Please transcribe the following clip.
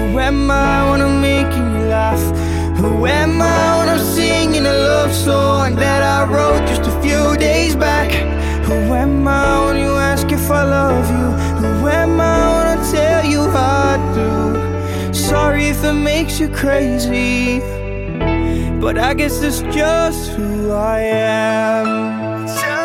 Who am I when I'm making you laugh? Who am I when I'm singing a love song that I wrote just a few days back? Who am I when you ask if I love you? Who am I when I tell you I do? Sorry if it makes you crazy, but I guess it's just who I am.